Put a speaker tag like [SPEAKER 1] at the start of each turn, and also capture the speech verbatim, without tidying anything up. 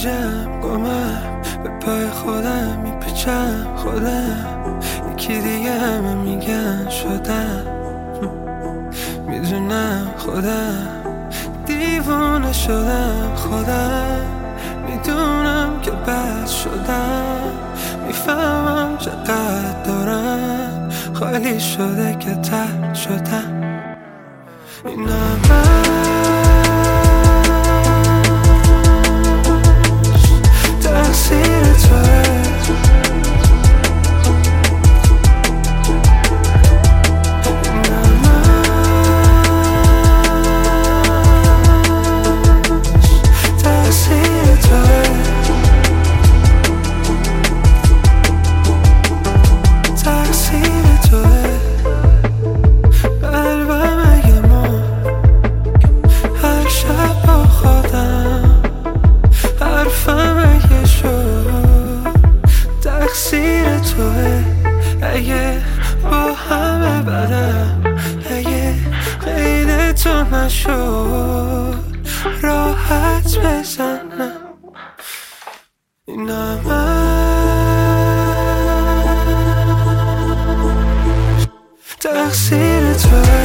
[SPEAKER 1] گیجم گمم به پای خودم میپیچم خودم یکی دیگه همه میگن شدم میدونم خودم دیوونه شدم خودم میدونم که بد شدم میفهمم چقدر دارم خالی شده که تر شدم اینم تقصیر توه تقصیر توه اگه با همه بدم اگه غیر تو نشد راحت بزنم اینم تقصیر توه